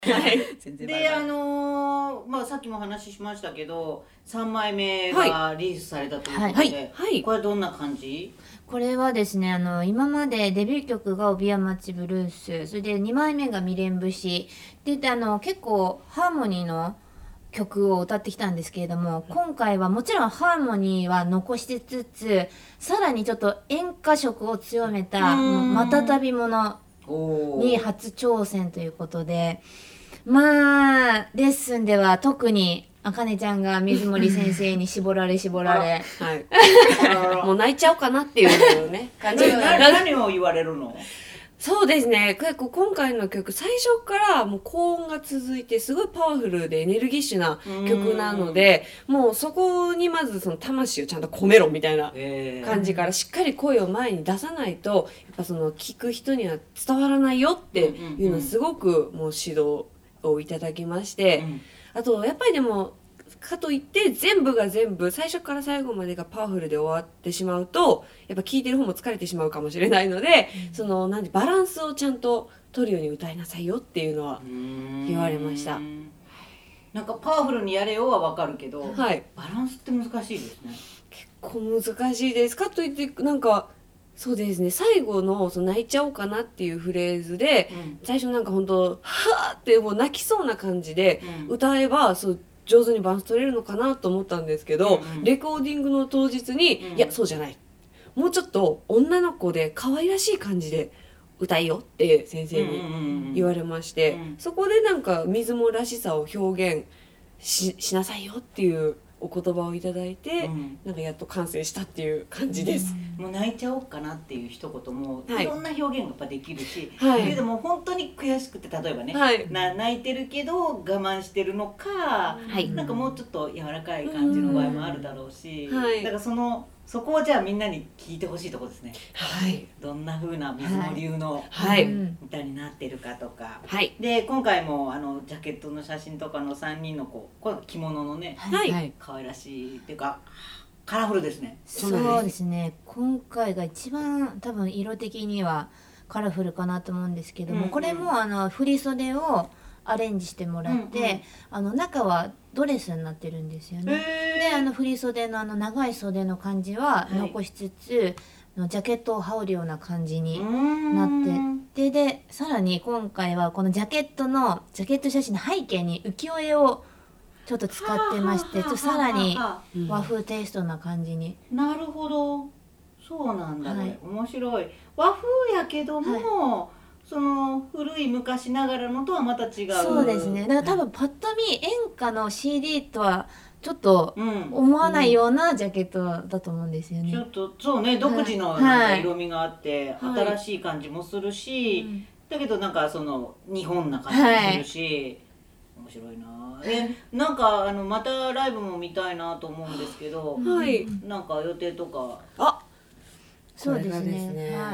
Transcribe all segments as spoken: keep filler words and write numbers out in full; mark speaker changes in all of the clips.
Speaker 1: はい、
Speaker 2: で、あのー、まあさっきも話しましたけど、さんまいめがリリースされたということで、はいはい、これどんな感じ？
Speaker 3: これはですね、あの今までデビュー曲が帯屋町ブルース、それでにまいめが未練節で、であの結構ハーモニーの曲を歌ってきたんですけれども、今回はもちろんハーモニーは残しつつ、さらにちょっと演歌色を強めたまたたびものに初挑戦ということで、まあレッスンでは特にあかねちゃんが水森先生に絞られ絞られ
Speaker 1: はいもう泣いちゃおうかなっていうね感じ。
Speaker 2: 何を言われるの？
Speaker 1: そうですね、結構今回の曲最初からもう高音が続いてすごいパワフルでエネルギッシュな曲なので、もうそこにまずその魂をちゃんと込めろみたいな感じからしっかり声を前に出さないとやっぱその聞く人には伝わらないよっていうのをすごくもう指導をいただきまして、あとやっぱりでもかといって全部が全部最初から最後までがパワフルで終わってしまうとやっぱ聴いてる方も疲れてしまうかもしれないので、うん、そのなんでバランスをちゃんと取るように歌いなさいよっていうのは言われました。
Speaker 2: なんかパワフルにやれよはわかるけど、はい、バランスって難しいですね。
Speaker 1: 結構難しいです。かといってなんかそうですね、最後のその泣いちゃおうかなっていうフレーズで、うん、最初なんか本当はーってもう泣きそうな感じで歌えば、うん、そう上手にバランス取れるのかなと思ったんですけど、うんうん、レコーディングの当日に、うん、いやそうじゃない、もうちょっと女の子で可愛らしい感じで歌いよって先生に言われまして、うんうんうん、そこでなんか水もらしさを表現 し, しなさいよっていうお言葉をいただいて、うん、なんかやっと完成したっていう感じです、
Speaker 2: うん、もう泣いちゃおうかなっていう一言も、はい、いろんな表現がやっぱできるし、はい、でも本当に悔しくて例えばね、はい、な泣いてるけど我慢してるのか、はい、なんかもうちょっと柔らかい感じの場合もあるだろうし、うん、はい、だからそのそこをじゃあみんなに聞いてほしいところですね。はい。どんな風な水野流の歌になってるかとか。はい。で今回もあのジャケットの写真とかのさんにんのこうこれ着物のね、はい、可愛らしいっていうかカラフルですね。
Speaker 3: そうですね。今回が一番多分色的にはカラフルかなと思うんですけども、うんうん、これもあの振り袖をアレンジしてもらって、うんうん、あの中はドレスになってるんですよね。であの振り袖のあの長い袖の感じは残しつつ、はい、ジャケットを羽織るような感じになってででさらに今回はこのジャケットのジャケット写真の背景に浮世絵をちょっと使ってまして、ちょっとさらに和風テイストな感じに、
Speaker 2: うん、なるほど、そうなんだね、はい、面白い。和風やけども、はい、その古い昔ながらのとはまた違う。
Speaker 3: そうですね。だから多分パッと見演歌の シーディー とはちょっと思わないようなジャケットだと思うんですよね。
Speaker 2: ちょっとそうね、独自のなんか色味があって、はい、新しい感じもするし、はい、だけどなんかその日本な感じもするし、はい、面白いな。え、なんかあのまたライブも見たいなと思うんですけど、はい、なんか予定とか。
Speaker 1: あ、
Speaker 3: そうですね。はい。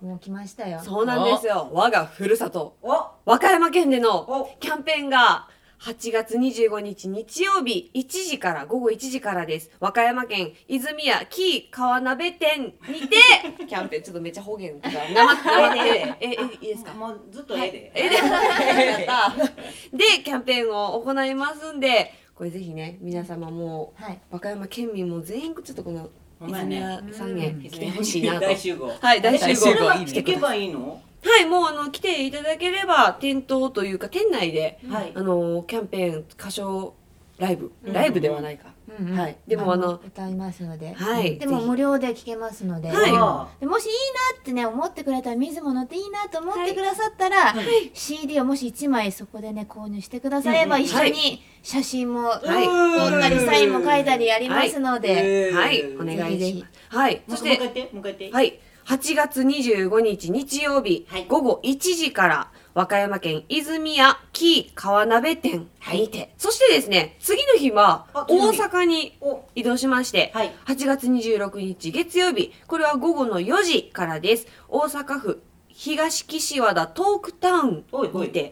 Speaker 3: もう来ましたよ。
Speaker 1: そうなんですよ。我がふるさと和歌山県でのキャンペーンがはちがつにじゅうごにち日曜日いちじから午後いちじからです。和歌山県泉屋紀伊川鍋店にてキャンペーン、ちょっとめっちゃ方言がなまってええいいですか。
Speaker 2: もうずっとえで。
Speaker 1: えで。でキャンペーンを行いますんで、これぜひね皆様も和歌山県民も全員ちょっとこの泉屋さんへ来てほしいなと。
Speaker 2: 大集合。
Speaker 1: はい、大集合
Speaker 2: してけばいいの？
Speaker 1: はい、もうあの来ていただければ店頭というか店内で、はい、あのキャンペーン歌唱ライブ、うん、ライブではないか、うんうん、はい、でもあの
Speaker 3: 歌いますので、
Speaker 1: はい、
Speaker 3: でも無料で聴けますので、はい、でもしいいなってね思ってくれたら、水物っていいなと思ってくださったら、はい、シーディー をもしいちまいそこでね購入してくだされば、うんうん、一緒に写真も撮ったりサインも書いたりやりますので、
Speaker 1: はい、はい、お願いします。はい、
Speaker 2: そしてもう一回言って、もう一回言って。
Speaker 1: はい。はちがつにじゅうごにち日曜日、はい、午後いちじから和歌山県泉屋紀伊川鍋店にて、はい、そしてですね次の日は大阪に移動しまして、はい、はちがつにじゅうろくにち月曜日、これは午後のよじからです。大阪府東岸和田トークタウンにて、こ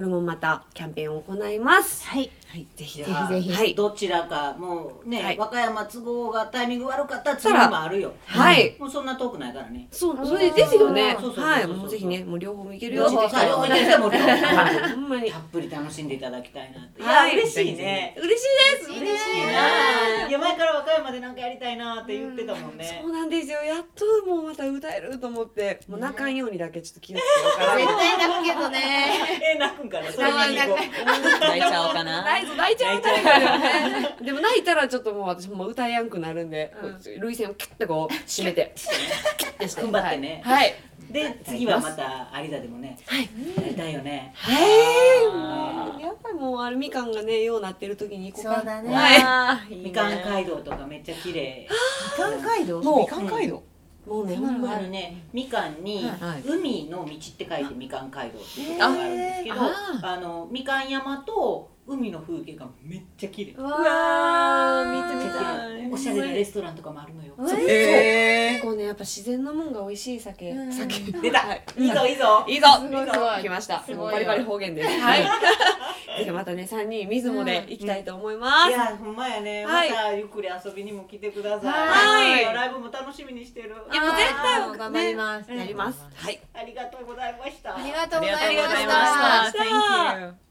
Speaker 1: これもまたキャンペーンを行います。
Speaker 3: はい、
Speaker 1: はい、ぜひ
Speaker 3: ぜひぜひ、
Speaker 2: はい、どちらかもうね、はい、和歌山都合がタイミング悪かったら次もあるよ。
Speaker 1: はい、
Speaker 2: もうそんな遠くないからね。
Speaker 1: そう、それですよね。はい、もうぜひね、もう両方もいけるよ。
Speaker 2: 両方両方いけるよ、もう両方。
Speaker 1: ほんまに
Speaker 2: たっぷり楽しんでいただきたいなって。
Speaker 1: いや、
Speaker 2: 嬉しいね。
Speaker 1: 嬉しいです。
Speaker 2: 嬉しいな。いや、前から和歌山でなんかやりたいなって言ってたもんね。
Speaker 1: そうなんですよ。やっともうまた歌えると思って、もう泣かんようにだけちょっと気をつけようかな。
Speaker 3: 絶対泣くけどね。
Speaker 2: え、泣くんかな。それは泣
Speaker 4: いちゃおうかな。
Speaker 1: 泣いちゃう。でも泣いたらちょっともう私も歌えやんくなるんで、涙腺をキュッてこう締めて
Speaker 2: キュッてして踏ん張ってね。
Speaker 1: はい。
Speaker 2: で次はまた有田でもね、やりたいよね。
Speaker 1: はい。やっぱりもうあれみかんがねようなってる時に行こうか。
Speaker 3: そうだね。
Speaker 2: みかん街道とかめっちゃ綺麗。
Speaker 3: みかん街道？
Speaker 4: みかん街道。
Speaker 2: もうね、あるね、みかんに海の道って書いてみかん街道っていうところがあるんですけど、あのみかん山と海の風景がめっちゃ綺麗。
Speaker 1: うわー、見てみたい。
Speaker 2: おしゃれなレストランとかもあるのよ。
Speaker 1: そう。結構ね、やっぱ自然のもんが美味しい酒。酒
Speaker 2: 出た。いいぞいいぞ。
Speaker 1: いいぞ。来ました。バリバリ方言です。はい。ぜひまたね、三人出雲で行きたいと思います。
Speaker 2: いや、ほんまやね。またゆっくり遊びにも来てください。はい。ライブも楽しみにしてる。
Speaker 1: いや、もう絶対
Speaker 3: 頑張ります。
Speaker 1: やります。
Speaker 2: はい。ありがとうございました。
Speaker 3: ありがとうございました。
Speaker 4: ありがとうございました。Thank you.